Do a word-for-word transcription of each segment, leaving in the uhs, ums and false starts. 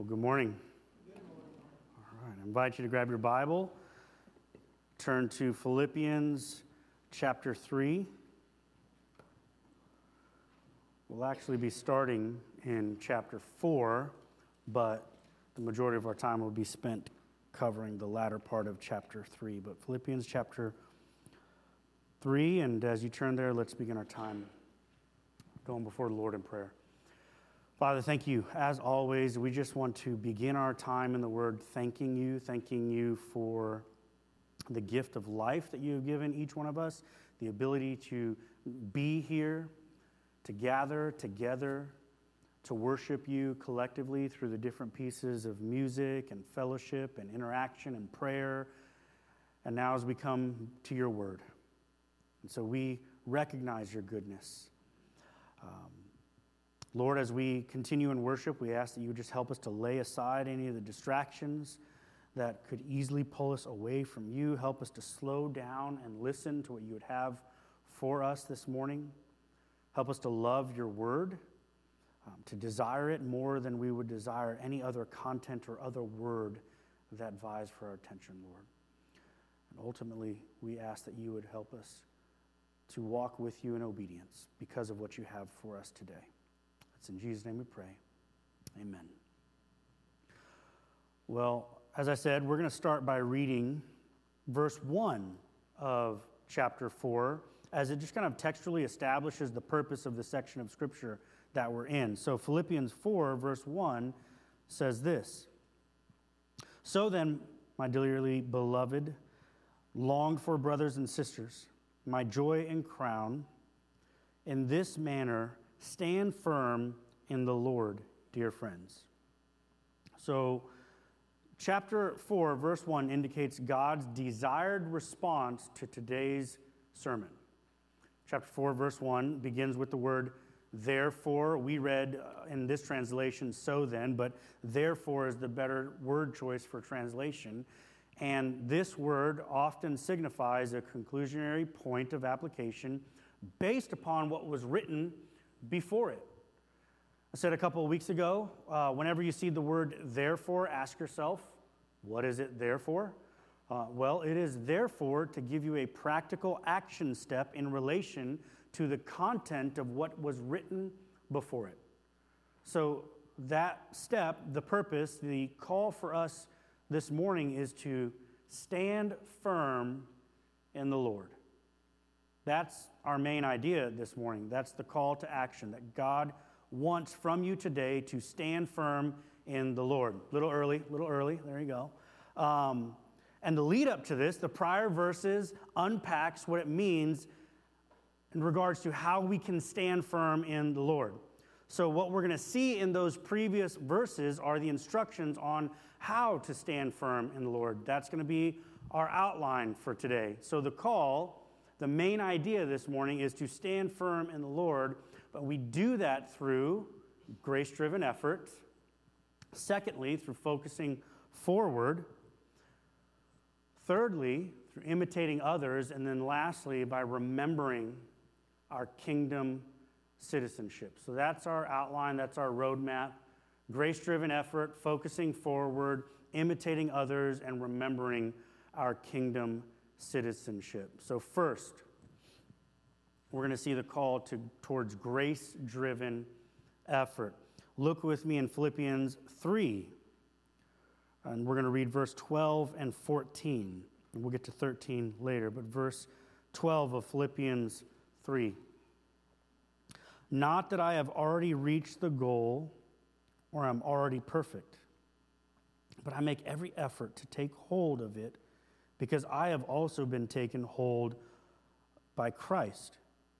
Well, good morning. Good morning. All right, I invite you to grab your Bible, turn to Philippians chapter three. We'll actually be starting in chapter four, but the majority of our time will be spent covering the latter part of chapter three. But Philippians chapter three, and as you turn there, let's begin our time going before the Lord in prayer. Father, thank you. As always, we just want to begin our time in the Word thanking you, thanking you for the gift of life that you have given each one of us, the ability to be here, to gather together, to worship you collectively through the different pieces of music and fellowship and interaction and prayer. And now as we come to your Word. And so we recognize your goodness. Um, Lord, as we continue in worship, we ask that you would just help us to lay aside any of the distractions that could easily pull us away from you. Help us to slow down and listen to what you would have for us this morning. Help us to love your word, um, to desire it more than we would desire any other content or other word that vies for our attention, Lord. And ultimately, we ask that you would help us to walk with you in obedience because of what you have for us today. It's in Jesus' name we pray. Amen. Well, as I said, we're going to start by reading verse one of chapter four, as it just kind of textually establishes the purpose of the section of Scripture that we're in. So Philippians four, verse one says this: "So then, my dearly beloved, longed for brothers and sisters, my joy and crown, in this manner stand firm in the Lord, dear friends." So, chapter four, verse one indicates God's desired response to today's sermon. Chapter four, verse one begins with the word therefore. We read uh, in this translation, so then, but therefore is the better word choice for translation. And this word often signifies a conclusionary point of application based upon what was written before it. I said a couple of weeks ago, uh, whenever you see the word therefore, ask yourself, what is it there for? Uh, well, it is therefore to give you a practical action step in relation to the content of what was written before it. So that step, the purpose, the call for us this morning is to stand firm in the Lord. That's our main idea this morning. That's the call to action, that God wants from you today to stand firm in the Lord. Little early, little early, there you go. Um, and the lead up to this, the prior verses unpacks what it means in regards to how we can stand firm in the Lord. So what we're going to see in those previous verses are the instructions on how to stand firm in the Lord. That's going to be our outline for today. So the call, the main idea this morning is to stand firm in the Lord, but we do that through grace-driven effort. Secondly, through focusing forward. Thirdly, through imitating others. And then lastly, by remembering our kingdom citizenship. So that's our outline, that's our roadmap. Grace-driven effort, focusing forward, imitating others, and remembering our kingdom citizenship. So first, we're going to see the call to, towards grace-driven effort. Look with me in Philippians three, and we're going to read verse twelve and fourteen. And we'll get to thirteen later, but verse twelve of Philippians three. "Not that I have already reached the goal or I'm already perfect, but I make every effort to take hold of it, because I have also been taken hold by Christ."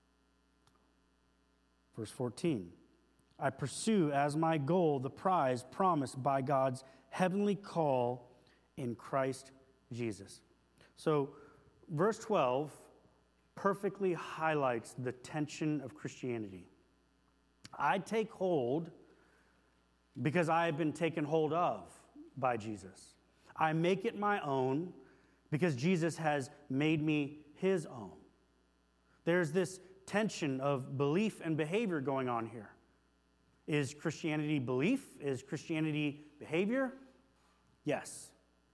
Verse fourteen, "I pursue as my goal the prize promised by God's heavenly call in Christ Jesus." So verse twelve perfectly highlights the tension of Christianity. I take hold because I have been taken hold of by Jesus. I make it my own because Jesus has made me his own. There's this tension of belief and behavior going on here. Is Christianity belief? Is Christianity behavior? Yes.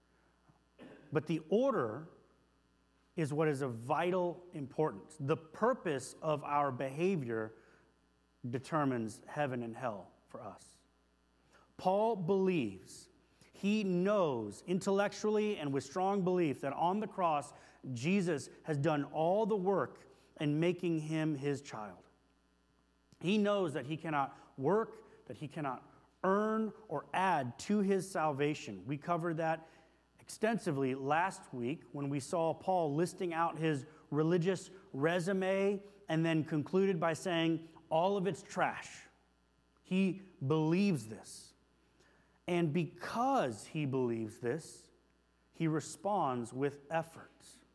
But the order is what is of vital importance. The purpose of our behavior determines heaven and hell for us. Paul believes, he knows intellectually and with strong belief that on the cross, Jesus has done all the work in making him his child. He knows that he cannot work, that he cannot earn or add to his salvation. We covered that extensively last week when we saw Paul listing out his religious resume and then concluded by saying, all of it's trash. He believes this. And because he believes this, he responds with effort.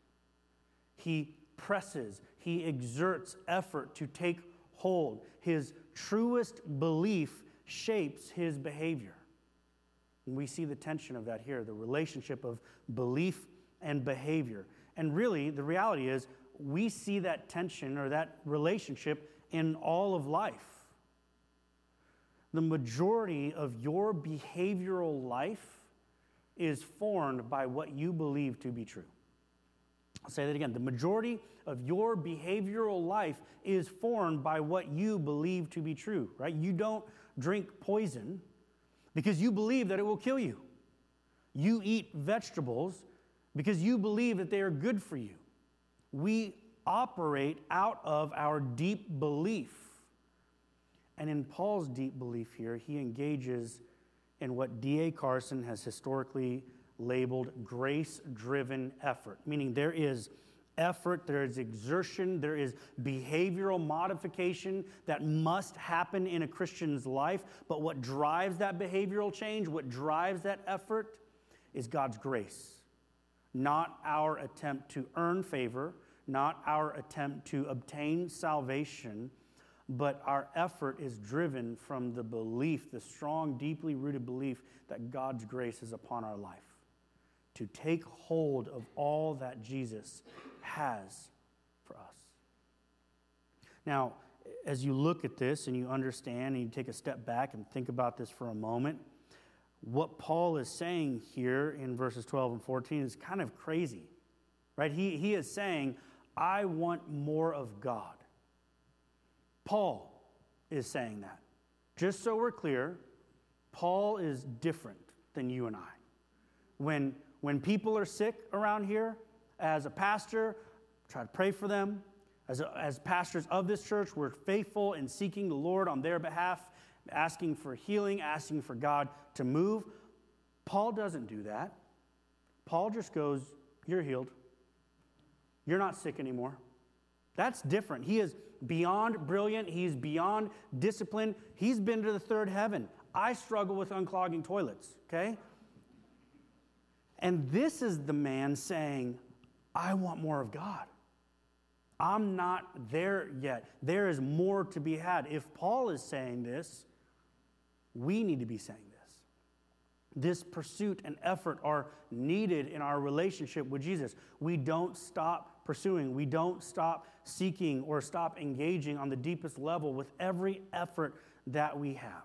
He presses, he exerts effort to take hold. His truest belief shapes his behavior. And we see the tension of that here, the relationship of belief and behavior. And really, the reality is, we see that tension or that relationship in all of life. The majority of your behavioral life is formed by what you believe to be true. I'll say that again. The majority of your behavioral life is formed by what you believe to be true, right? You don't drink poison because you believe that it will kill you. You eat vegetables because you believe that they are good for you. We operate out of our deep belief. And in Paul's deep belief here, he engages in what D A Carson has historically labeled grace-driven effort, meaning there is effort, there is exertion, there is behavioral modification that must happen in a Christian's life. But what drives that behavioral change, what drives that effort, is God's grace, not our attempt to earn favor, not our attempt to obtain salvation, but our effort is driven from the belief, the strong, deeply rooted belief that God's grace is upon our life, to take hold of all that Jesus has for us. Now, as you look at this and you understand and you take a step back and think about this for a moment, what Paul is saying here in verses twelve and fourteen is kind of crazy, right? He, he is saying, I want more of God. Paul is saying that. Just so we're clear, Paul is different than you and I. When, when people are sick around here, as a pastor, try to pray for them. As, a, as pastors of this church, we're faithful in seeking the Lord on their behalf, asking for healing, asking for God to move. Paul doesn't do that. Paul just goes, you're healed. You're not sick anymore. That's different. He is beyond brilliant. He's beyond disciplined. He's been to the third heaven. I struggle with unclogging toilets, okay? And this is the man saying, I want more of God. I'm not there yet. There is more to be had. If Paul is saying this, we need to be saying this. This pursuit and effort are needed in our relationship with Jesus. We don't stop pursuing. We don't stop seeking or stop engaging on the deepest level with every effort that we have.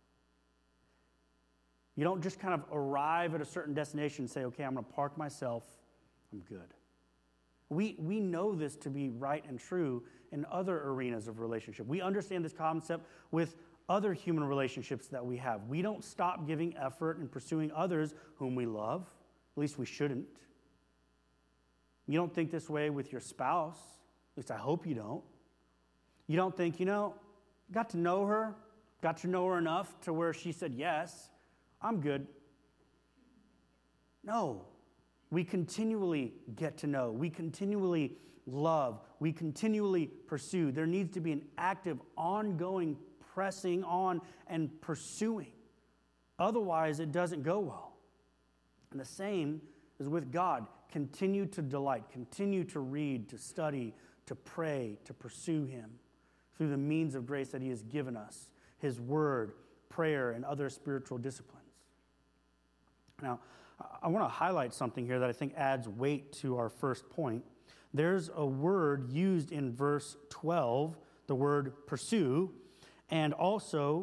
You don't just kind of arrive at a certain destination and say, okay, I'm going to park myself. I'm good. We, we know this to be right and true in other arenas of relationship. We understand this concept with other human relationships that we have. We don't stop giving effort and pursuing others whom we love. At least we shouldn't. You don't think this way with your spouse. At least I hope you don't. You don't think, you know, got to know her, got to know her enough to where she said, yes, I'm good. No. We continually get to know. We continually love. We continually pursue. There needs to be an active, ongoing pressing on and pursuing. Otherwise, it doesn't go well. And the same is with God. Continue to delight. Continue to read, to study, to pray, to pursue Him through the means of grace that He has given us, His Word, prayer, and other spiritual disciplines. Now, I want to highlight something here that I think adds weight to our first point. There's a word used in verse twelve, the word pursue, and also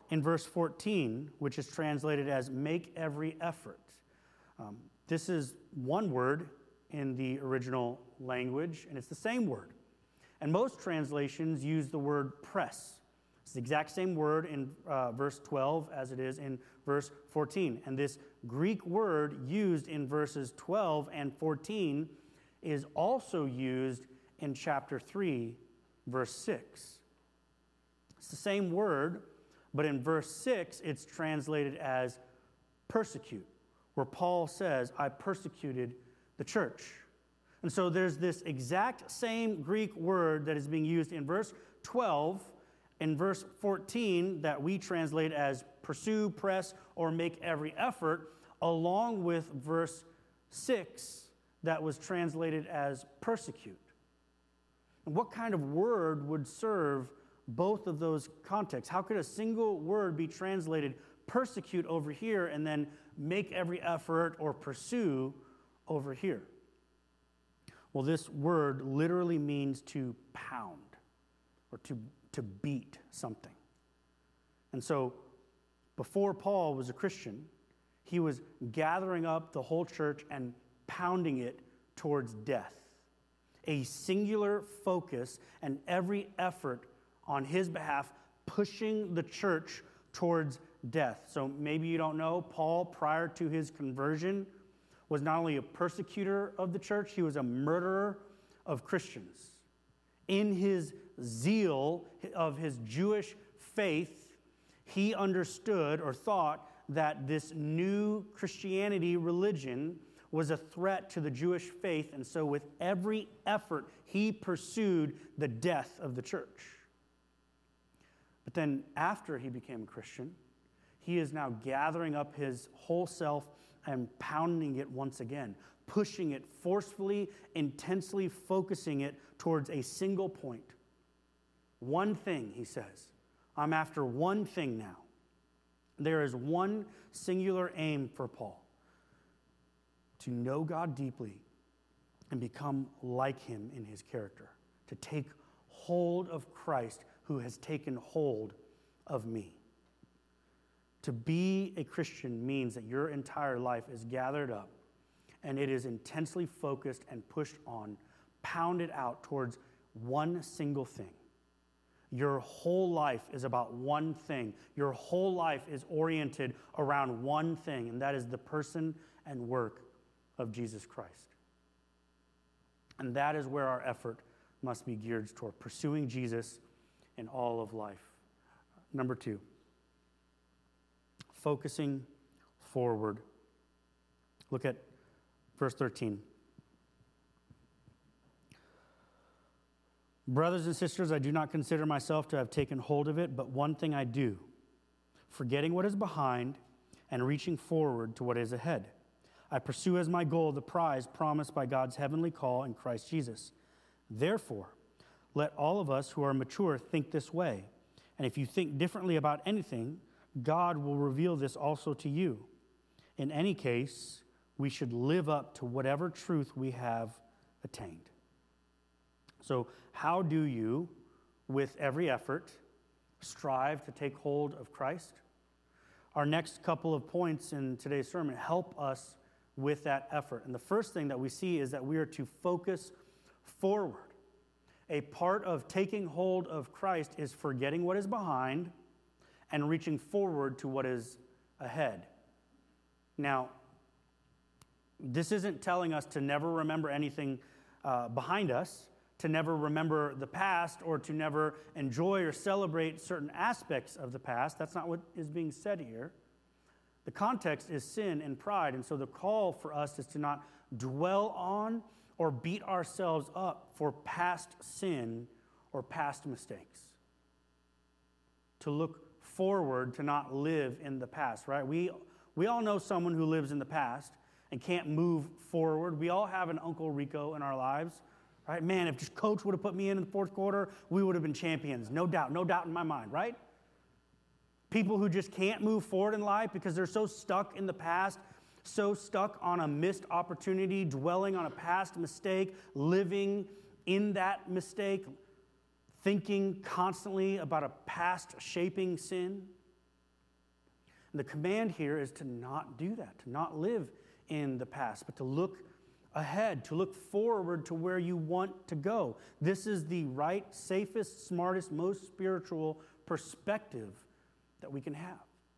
in verse fourteen, which is translated as make every effort. Um, this is one word in the original language, and it's the same word. And most translations use the word press. It's the exact same word in uh, verse twelve as it is in verse fourteen. And this Greek word used in verses twelve and fourteen is also used in chapter three, verse six. It's the same word, but in verse six, it's translated as persecute, where Paul says, I persecuted the church. And so there's this exact same Greek word that is being used in verse twelve, in verse fourteen, that we translate as pursue, press, or make every effort, along with verse six that was translated as persecute. And what kind of word would serve both of those contexts? How could a single word be translated persecute over here and then make every effort or pursue over here? Well, this word literally means to pound or to, to beat something. And so before Paul was a Christian, he was gathering up the whole church and pounding it towards death. A singular focus and every effort on his behalf, pushing the church towards death. So maybe you don't know, Paul, prior to his conversion, was not only a persecutor of the church, he was a murderer of Christians. In his zeal of his Jewish faith, he understood or thought that this new Christianity religion was a threat to the Jewish faith, and so with every effort, he pursued the death of the church. But then after he became a Christian, he is now gathering up his whole self and pounding it once again, pushing it forcefully, intensely focusing it towards a single point. One thing, he says. I'm after one thing now. There is one singular aim for Paul: to know God deeply and become like him in his character, to take hold of Christ who has taken hold of me. To be a Christian means that your entire life is gathered up and it is intensely focused and pushed on, pounded out towards one single thing. Your whole life is about one thing. Your whole life is oriented around one thing, and that is the person and work of Jesus Christ. And that is where our effort must be geared toward, pursuing Jesus in all of life. Number two, focusing forward. Look at verse thirteen. Brothers and sisters, I do not consider myself to have taken hold of it, but one thing I do, forgetting what is behind and reaching forward to what is ahead. I pursue as my goal the prize promised by God's heavenly call in Christ Jesus. Therefore, let all of us who are mature think this way. And if you think differently about anything, God will reveal this also to you. In any case, we should live up to whatever truth we have attained. So, how do you, with every effort, strive to take hold of Christ? Our next couple of points in today's sermon help us with that effort. And the first thing that we see is that we are to focus forward. A part of taking hold of Christ is forgetting what is behind and reaching forward to what is ahead. Now, this isn't telling us to never remember anything uh, behind us, to never remember the past, or to never enjoy or celebrate certain aspects of the past. That's not what is being said here. The context is sin and pride, and so the call for us is to not dwell on or beat ourselves up for past sin or past mistakes. To look forward, to not live in the past, right? We, we all know someone who lives in the past and can't move forward. We all have an Uncle Rico in our lives, right? Man, if just coach would have put me in in the fourth quarter, we would have been champions. No doubt, no doubt in my mind, right? People who just can't move forward in life because they're so stuck in the past, so stuck on a missed opportunity, dwelling on a past mistake, living in that mistake, thinking constantly about a past shaping sin. And the command here is to not do that, to not live in the past, but to look ahead, to look forward to where you want to go. This is the right, safest, smartest, most spiritual perspective that we can have.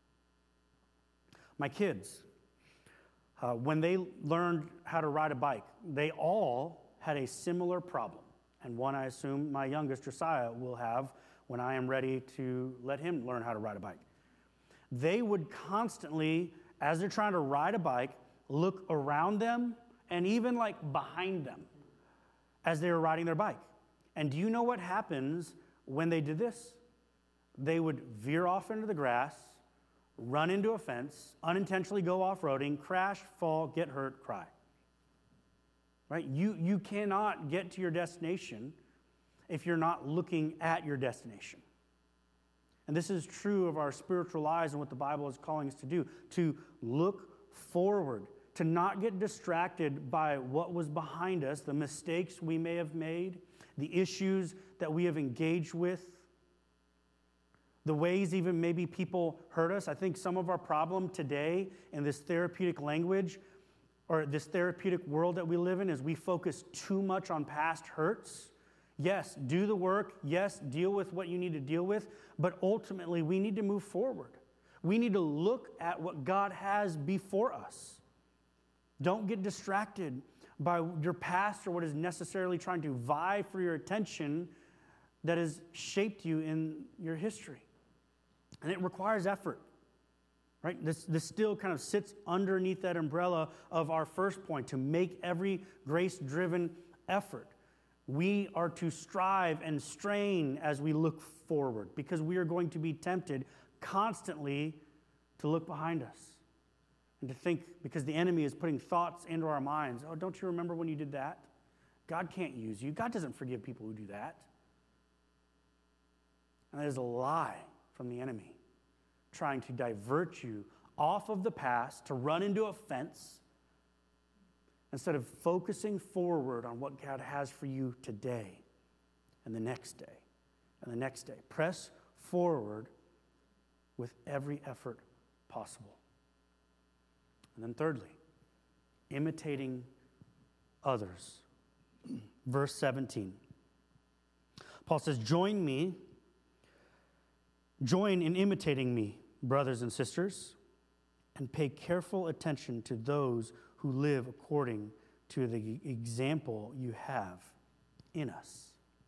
My kids, uh, when they learned how to ride a bike, they all had a similar problem, and one I assume my youngest, Josiah, will have when I am ready to let him learn how to ride a bike. They would constantly, as they're trying to ride a bike, look around them and even like behind them as they were riding their bike. And do you know what happens when they did this? They would veer off into the grass, run into a fence, unintentionally go off-roading, crash, fall, get hurt, cry. Right? You, you cannot get to your destination if you're not looking at your destination. And this is true of our spiritual lives and what the Bible is calling us to do, to look forward, to not get distracted by what was behind us, the mistakes we may have made, the issues that we have engaged with, the ways even maybe people hurt us. I think some of our problem today in this therapeutic language or this therapeutic world that we live in is we focus too much on past hurts. Yes, do the work. Yes, deal with what you need to deal with. But ultimately, we need to move forward. We need to look at what God has before us. Don't get distracted by your past or what is necessarily trying to vie for your attention that has shaped you in your history. And it requires effort, right? This, this still kind of sits underneath that umbrella of our first point, to make every grace-driven effort. We are to strive and strain as we look forward because we are going to be tempted constantly to look behind us and to think, because the enemy is putting thoughts into our minds. Oh, don't you remember when you did that? God can't use you. God doesn't forgive people who do that. And that is a lie from the enemy, trying to divert you off of the past, to run into a fence, instead of focusing forward on what God has for you today and the next day and the next day. Press forward with every effort possible. And then thirdly, imitating others. Verse seventeen. Paul says, join me, join in imitating me, brothers and sisters, and pay careful attention to those who live according to the example you have in us.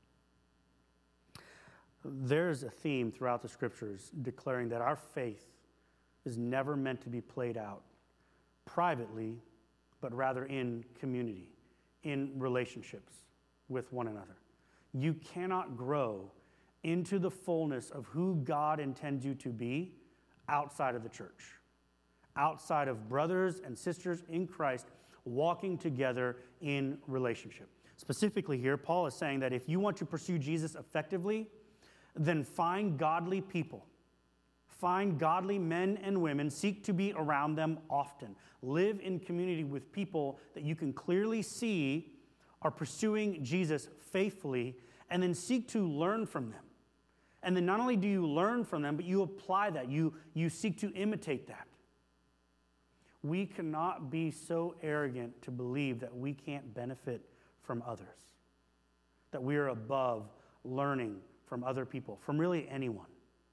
There's a theme throughout the scriptures declaring that our faith is never meant to be played out privately, but rather in community, in relationships with one another. You cannot grow into the fullness of who God intends you to be outside of the church, outside of brothers and sisters in Christ walking together in relationship. Specifically here, Paul is saying that if you want to pursue Jesus effectively, then find godly people. Find godly men and women. Seek to be around them often. Live in community with people that you can clearly see are pursuing Jesus faithfully, and then seek to learn from them. And then not only do you learn from them, but you apply that. You, you seek to imitate that. We cannot be so arrogant to believe that we can't benefit from others, that we are above learning from other people, from really anyone.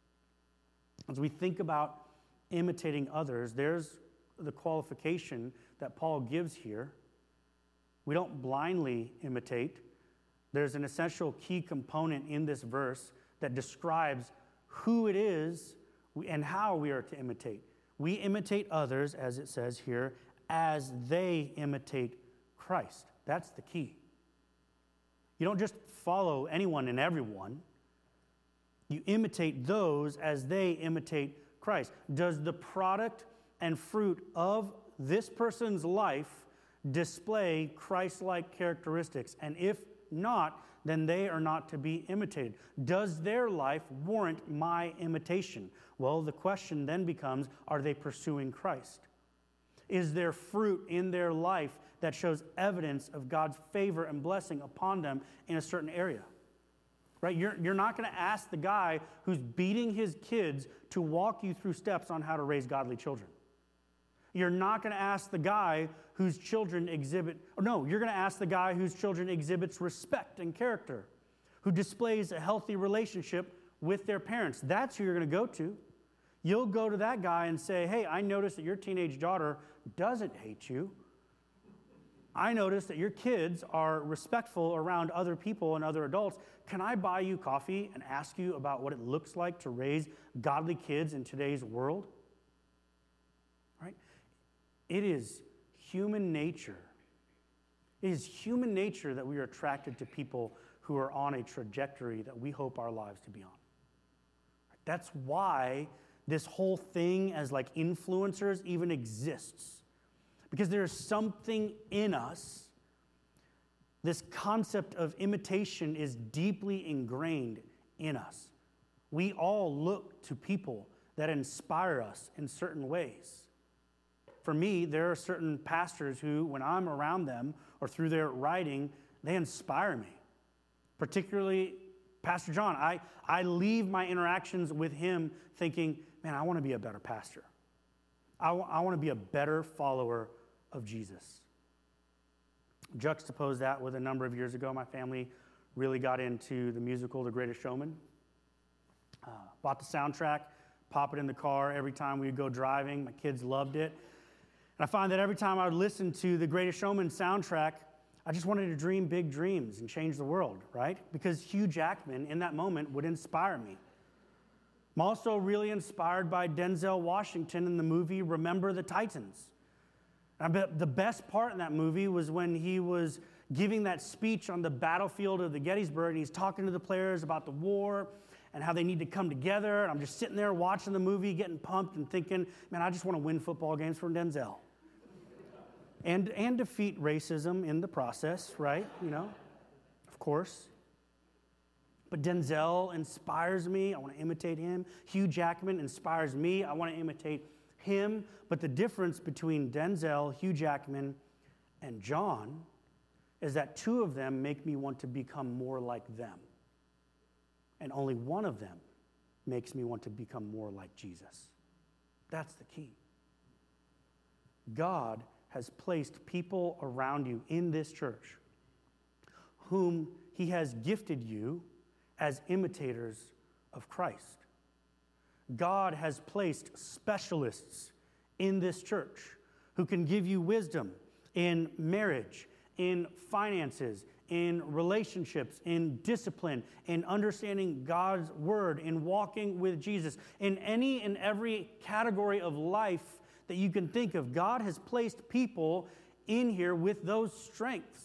As we think about imitating others, there's the qualification that Paul gives here. We don't blindly imitate. There's an essential key component in this verse that describes who it is and how we are to imitate. We imitate others, as it says here, as they imitate Christ. That's the key. You don't just follow anyone and everyone. You imitate those as they imitate Christ. Does the product and fruit of this person's life display Christ-like characteristics? And if not, then they are not to be imitated. Does their life warrant my imitation? Well, the question then becomes, are they pursuing Christ? Is there fruit in their life that shows evidence of God's favor and blessing upon them in a certain area? right? You're, you're not going to ask the guy who's beating his kids to walk you through steps on how to raise godly children. You're not going to ask the guy whose children exhibit, or no, you're going to ask the guy whose children exhibits respect and character, who displays a healthy relationship with their parents. That's who you're going to go to. You'll go to that guy and say, hey, I noticed that your teenage daughter doesn't hate you. I noticed that your kids are respectful around other people and other adults. Can I buy you coffee and ask you about what it looks like to raise godly kids in today's world? Right? It is human nature. It is human nature that we are attracted to people who are on a trajectory that we hope our lives to be on. That's why this whole thing as like influencers even exists. Because there's something in us, this concept of imitation is deeply ingrained in us. We all look to people that inspire us in certain ways. For me, there are certain pastors who, when I'm around them or through their writing, they inspire me. Particularly Pastor John. I, I leave my interactions with him thinking, man, I want to be a better pastor. I, w- I want to be a better follower of Jesus. Juxtapose that with a number of years ago, my family really got into the musical The Greatest Showman. Uh, bought the soundtrack, pop it in the car every time we would go driving. My kids loved it. And I find that every time I would listen to the Greatest Showman soundtrack, I just wanted to dream big dreams and change the world, right? Because Hugh Jackman in that moment would inspire me. I'm also really inspired by Denzel Washington in the movie Remember the Titans. I bet the best part in that movie was when he was giving that speech on the battlefield of the Gettysburg, and he's talking to the players about the war and how they need to come together. And I'm just sitting there watching the movie, getting pumped and thinking, man, I just want to win football games for Denzel. And, and defeat racism in the process, right? You know, of course. But Denzel inspires me. I want to imitate him. Hugh Jackman inspires me. I want to imitate him. But the difference between Denzel, Hugh Jackman, and John is that two of them make me want to become more like them. And only one of them makes me want to become more like Jesus. That's the key. God has placed people around you in this church whom he has gifted you as imitators of Christ. God has placed specialists in this church who can give you wisdom in marriage, in finances, in relationships, in discipline, in understanding God's word, in walking with Jesus, in any and every category of life that you can think of. God has placed people in here with those strengths.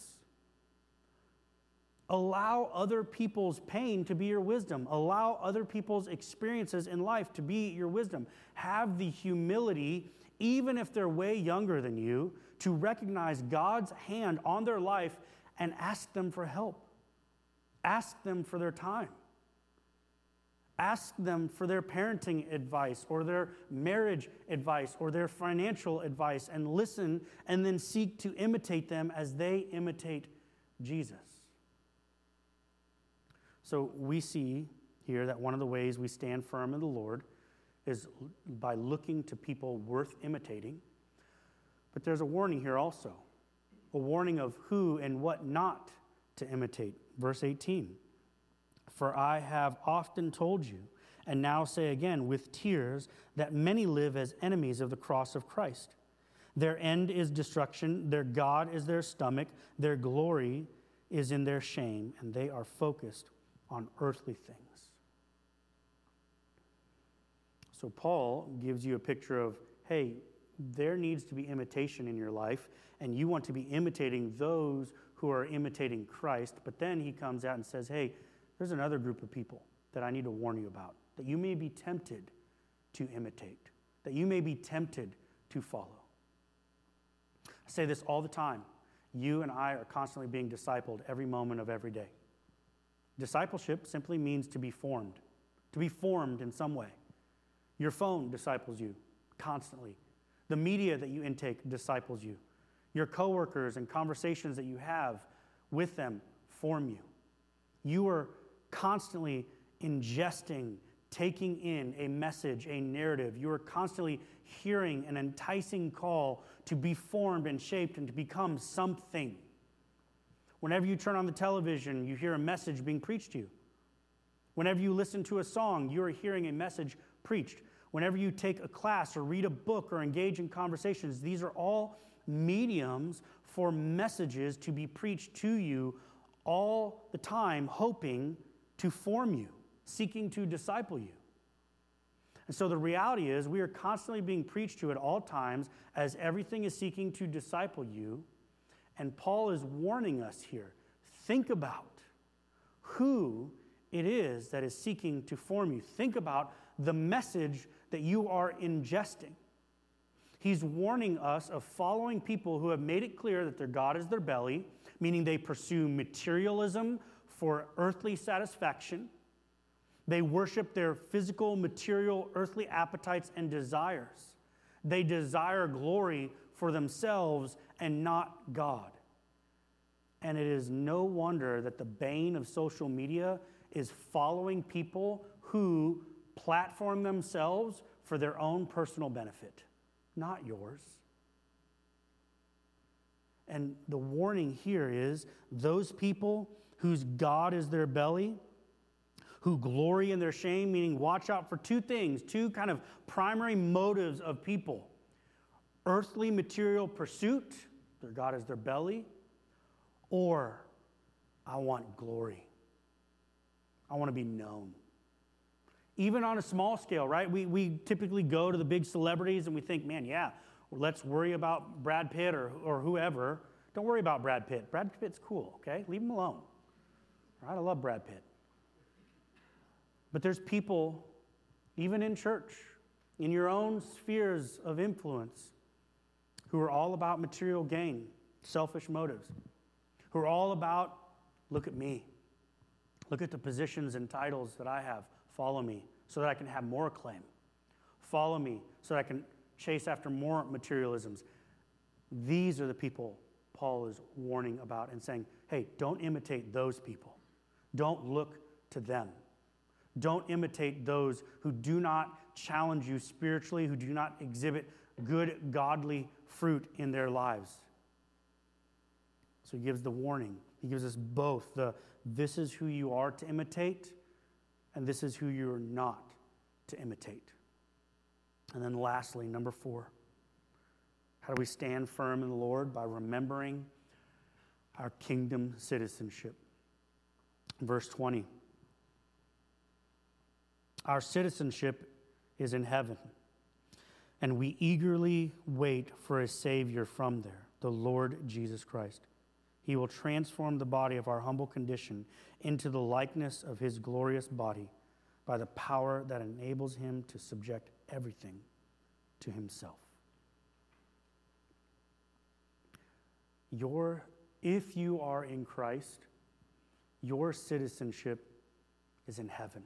Allow other people's pain to be your wisdom. Allow other people's experiences in life to be your wisdom. Have the humility, even if they're way younger than you, to recognize God's hand on their life and ask them for help. Ask them for their time. Ask them for their parenting advice or their marriage advice or their financial advice, and listen and then seek to imitate them as they imitate Jesus. So we see here that one of the ways we stand firm in the Lord is by looking to people worth imitating. But there's a warning here also, a warning of who and what not to imitate. Verse eighteen, for I have often told you, and now say again with tears, that many live as enemies of the cross of Christ. Their end is destruction, their God is their stomach, their glory is in their shame, and they are focused on earthly things. So Paul gives you a picture of, hey, there needs to be imitation in your life, and you want to be imitating those who are imitating Christ. But then he comes out and says, hey, there's another group of people that I need to warn you about, that you may be tempted to imitate, that you may be tempted to follow. I say this all the time. You and I are constantly being discipled every moment of every day. Discipleship simply means to be formed, to be formed in some way. Your phone disciples you constantly. The media that you intake disciples you. Your coworkers and conversations that you have with them form you. You are constantly ingesting, taking in a message, a narrative. You are constantly hearing an enticing call to be formed and shaped and to become something. Whenever you turn on the television, you hear a message being preached to you. Whenever you listen to a song, you are hearing a message preached. Whenever you take a class or read a book or engage in conversations, these are all mediums for messages to be preached to you all the time, hoping to form you, seeking to disciple you. And so the reality is we are constantly being preached to at all times as everything is seeking to disciple you. And Paul is warning us here. Think about who it is that is seeking to form you. Think about the message that you are ingesting. He's warning us of following people who have made it clear that their God is their belly, meaning they pursue materialism for earthly satisfaction. They worship their physical, material, earthly appetites and desires. They desire glory for themselves and not God. And it is no wonder that the bane of social media is following people who platform themselves for their own personal benefit, not yours. And the warning here is those people whose God is their belly, who glory in their shame, meaning watch out for two things, two kind of primary motives of people. Earthly material pursuit, their God is their belly, or I want glory. I want to be known. Even on a small scale, right? We, we typically go to the big celebrities and we think, man, yeah, let's worry about Brad Pitt or, or whoever. Don't worry about Brad Pitt. Brad Pitt's cool, okay? Leave him alone. Right? I love Brad Pitt. But there's people, even in church, in your own spheres of influence, who are all about material gain, selfish motives, who are all about, look at me. Look at the positions and titles that I have. Follow me so that I can have more acclaim. Follow me so that I can chase after more materialisms. These are the people Paul is warning about and saying, hey, don't imitate those people. Don't look to them. Don't imitate those who do not challenge you spiritually, who do not exhibit good, godly fruit in their lives. So he gives the warning. He gives us both the this is who you are to imitate, and this is who you are not to imitate. And then lastly, number four, how do we stand firm in the Lord? By remembering our kingdom citizenship. Verse twenty. Our citizenship is in heaven, and we eagerly wait for a Savior from there, the Lord Jesus Christ. He will transform the body of our humble condition into the likeness of his glorious body by the power that enables him to subject everything to himself. Your, if you are in Christ, your citizenship is in heaven.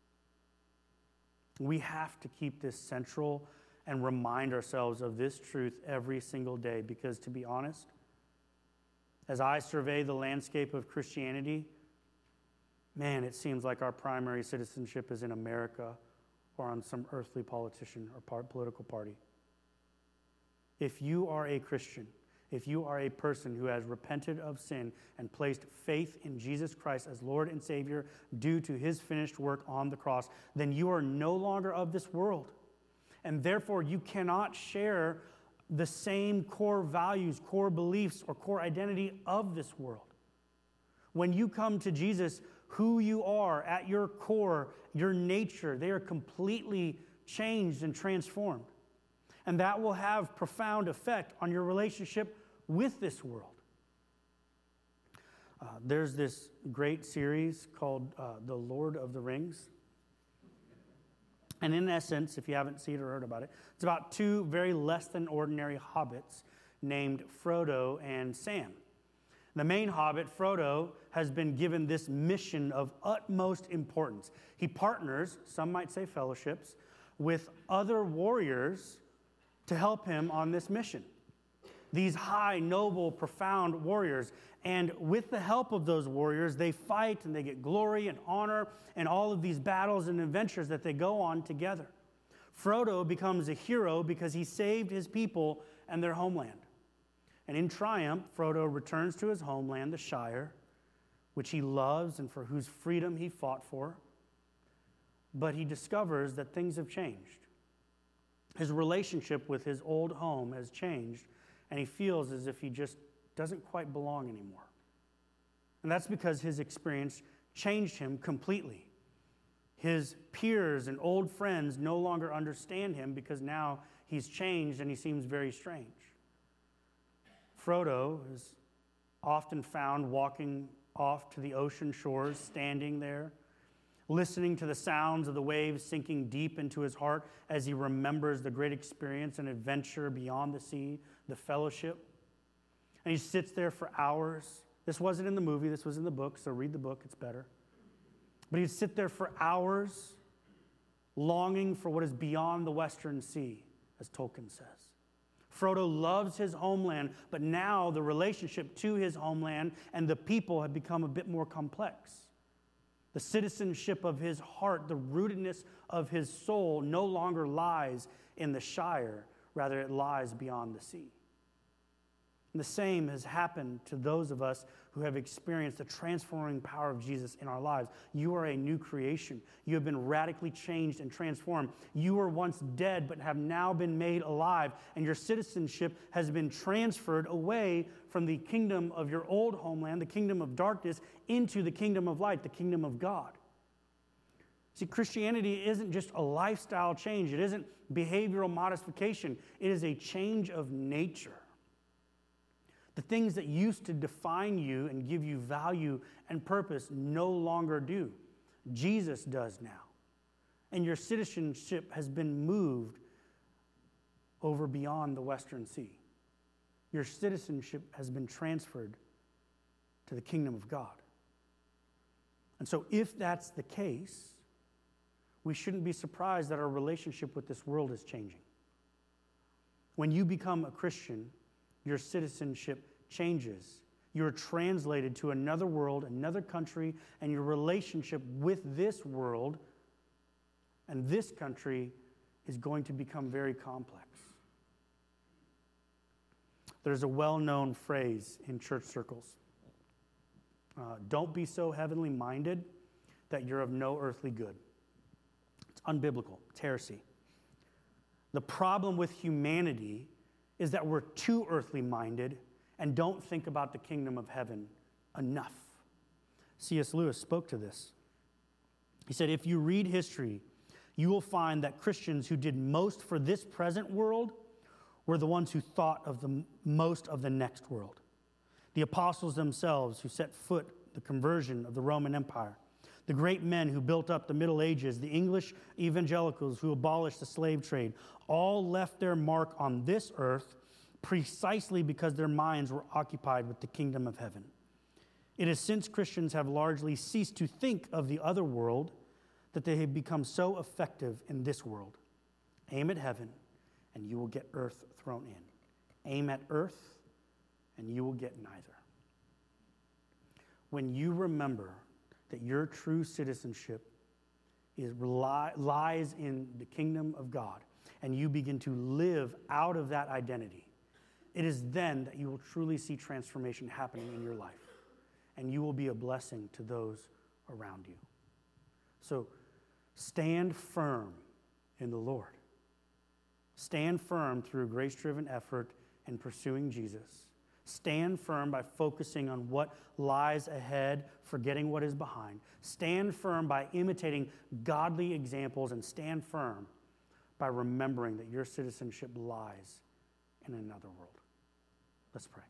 We have to keep this central and remind ourselves of this truth every single day because, to be honest, as I survey the landscape of Christianity, man, it seems like our primary citizenship is in America or on some earthly politician or part, political party. If you are a Christian, if you are a person who has repented of sin and placed faith in Jesus Christ as Lord and Savior due to his finished work on the cross, then you are no longer of this world. And therefore, you cannot share the same core values, core beliefs, or core identity of this world. When you come to Jesus, who you are at your core, your nature, they are completely changed and transformed. And that will have profound effect on your relationship with this world. Uh, there's this great series called uh, The Lord of the Rings. And in essence, if you haven't seen or heard about it, it's about two very less than ordinary hobbits named Frodo and Sam. The main hobbit, Frodo, has been given this mission of utmost importance. He partners, some might say fellowships, with other warriors to help him on this mission. these high, noble, profound warriors. And with the help of those warriors, they fight and they get glory and honor and all of these battles and adventures that they go on together. Frodo becomes a hero because he saved his people and their homeland. And in triumph, Frodo returns to his homeland, the Shire, which he loves and for whose freedom he fought for. But he discovers that things have changed. His relationship with his old home has changed, and he feels as if he just doesn't quite belong anymore. And that's because his experience changed him completely. His peers and old friends no longer understand him because now he's changed and he seems very strange. Frodo is often found walking off to the ocean shores, standing there, listening to the sounds of the waves sinking deep into his heart as he remembers the great experience and adventure beyond the sea, the fellowship. And he sits there for hours. This wasn't in the movie, this was in the book, so read the book, it's better. But he'd sit there for hours, longing for what is beyond the Western Sea, as Tolkien says. Frodo loves his homeland, but now the relationship to his homeland and the people have become a bit more complex. The citizenship of his heart, the rootedness of his soul no longer lies in the Shire, rather it lies beyond the sea. And the same has happened to those of us who have experienced the transforming power of Jesus in our lives. You are a new creation. You have been radically changed and transformed. You were once dead but have now been made alive, and your citizenship has been transferred away from the kingdom of your old homeland, the kingdom of darkness, into the kingdom of light, the kingdom of God. See, Christianity isn't just a lifestyle change. It isn't behavioral modification. It is a change of nature. The things that used to define you and give you value and purpose no longer do. Jesus does now. And your citizenship has been moved over beyond the Western Sea. Your citizenship has been transferred to the kingdom of God. And so if that's the case, we shouldn't be surprised that our relationship with this world is changing. When you become a Christian, your citizenship changes. You're translated to another world, another country, and your relationship with this world and this country is going to become very complex. There's a well-known phrase in church circles. Uh, Don't be so heavenly minded that you're of no earthly good. It's unbiblical. It's heresy. The problem with humanity is that we're too earthly minded and don't think about the kingdom of heaven enough. C S Lewis spoke to this. He said, if you read history, you will find that Christians who did most for this present world were the ones who thought of the most of the next world. The apostles themselves who set foot the conversion of the Roman Empire, the great men who built up the Middle Ages, the English evangelicals who abolished the slave trade, all left their mark on this earth precisely because their minds were occupied with the kingdom of heaven. It is since Christians have largely ceased to think of the other world that they have become so effective in this world. Aim at heaven, and you will get earth thrown in. Aim at earth, and you will get neither. When you remember that your true citizenship is lies in the kingdom of God, and you begin to live out of that identity, it is then that you will truly see transformation happening in your life, and you will be a blessing to those around you. So stand firm in the Lord. Stand firm through grace-driven effort in pursuing Jesus. Stand firm by focusing on what lies ahead, forgetting what is behind. Stand firm by imitating godly examples, and stand firm by remembering that your citizenship lies in another world. Let's pray.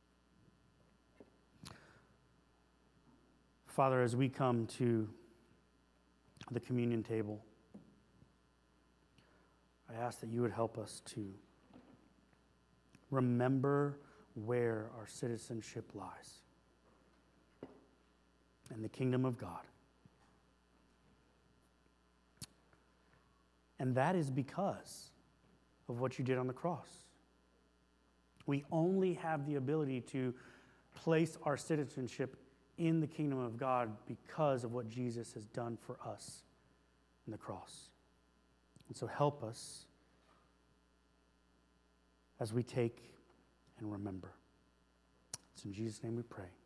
Father, as we come to the communion table, I ask that you would help us to remember where our citizenship lies in the kingdom of God. And that is because of what you did on the cross. We only have the ability to place our citizenship in the kingdom of God because of what Jesus has done for us in the cross. And so help us as we take and remember. It's in Jesus' name we pray.